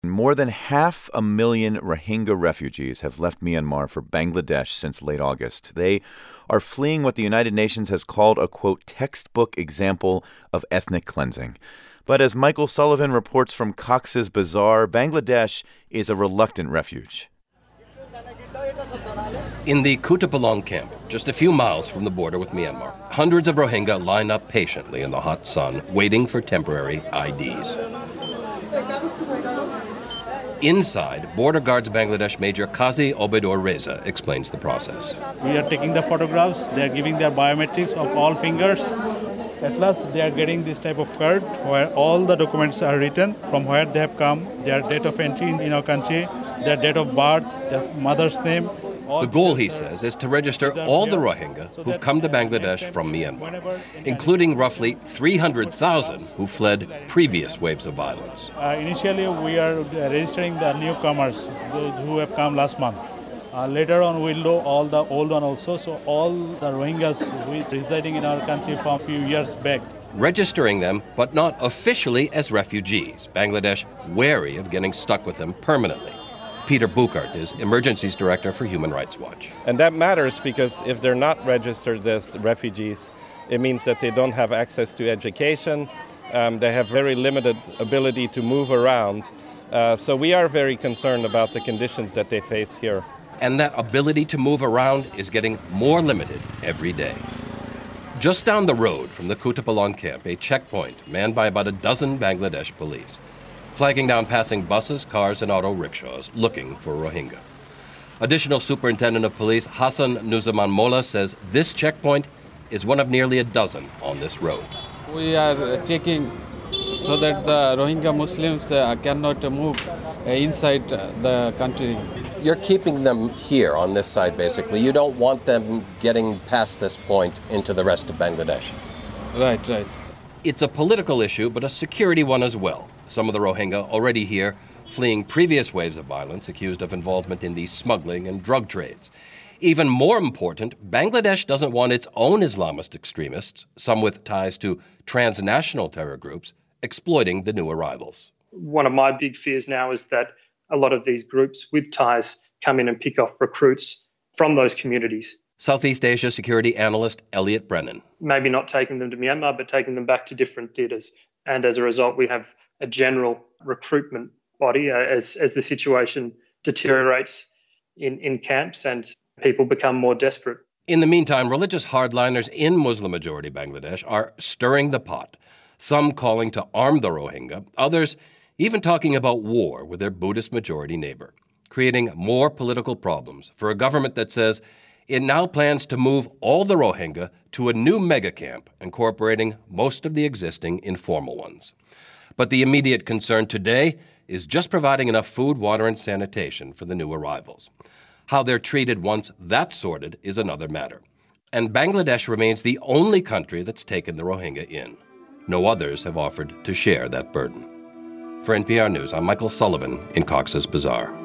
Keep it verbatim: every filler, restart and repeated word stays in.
More than half a million Rohingya refugees have left Myanmar for Bangladesh since late August. They are fleeing what the United Nations has called a, quote, textbook example of ethnic cleansing. But as Michael Sullivan reports from Cox's Bazar, Bangladesh is a reluctant refuge. In the Kutupalong camp, just a few miles from the border with Myanmar, hundreds of Rohingya line up patiently in the hot sun, waiting for temporary I Ds. Inside, Border Guards Bangladesh Major Qazi Obedor Reza explains the process. We are taking the photographs. They are giving their biometrics of all fingers. At last, they are getting this type of card where all the documents are written, from where they have come, their date of entry in our country, their date of birth, their mother's name. The goal, he says, is to register all the Rohingya who've come to Bangladesh from Myanmar, including roughly three hundred thousand who fled previous waves of violence. Uh, initially, we are registering the newcomers, those who have come last month. Uh, later on, we'll do all the old one also. So all the Rohingyas who are residing in our country from a few years back. Registering them, but not officially as refugees. Bangladesh wary of getting stuck with them permanently. Peter Bukart is Emergencies Director for Human Rights Watch. And that matters because if they're not registered as refugees, it means that they don't have access to education. Um, they have very limited ability to move around. Uh, so we are very concerned about the conditions that they face here. And that ability to move around is getting more limited every day. Just down the road from the Kutupalong camp, a checkpoint manned by about a dozen Bangladesh police, flagging down passing buses, cars, and auto rickshaws looking for Rohingya. Additional Superintendent of Police Hassan Nuzaman Molla says this checkpoint is one of nearly a dozen on this road. We are checking so that the Rohingya Muslims uh, cannot move uh, inside the country. You're keeping them here on this side, basically. You don't want them getting past this point into the rest of Bangladesh. Right, right. It's a political issue, but a security one as well. Some of the Rohingya already here, fleeing previous waves of violence, accused of involvement in the smuggling and drug trades. Even more important, Bangladesh doesn't want its own Islamist extremists, some with ties to transnational terror groups, exploiting the new arrivals. One of my big fears now is that a lot of these groups with ties come in and pick off recruits from those communities. Southeast Asia security analyst Elliot Brennan. Maybe not taking them to Myanmar, but taking them back to different theatres. And as a result, we have a general recruitment body uh, as, as the situation deteriorates in, in camps and people become more desperate. In the meantime, religious hardliners in Muslim-majority Bangladesh are stirring the pot, some calling to arm the Rohingya, others even talking about war with their Buddhist-majority neighbor, creating more political problems for a government that says it now plans to move all the Rohingya to a new mega-camp incorporating most of the existing informal ones. But the immediate concern today is just providing enough food, water, and sanitation for the new arrivals. How they're treated once that's sorted is another matter. And Bangladesh remains the only country that's taken the Rohingya in. No others have offered to share that burden. For N P R News, I'm Michael Sullivan in Cox's Bazar.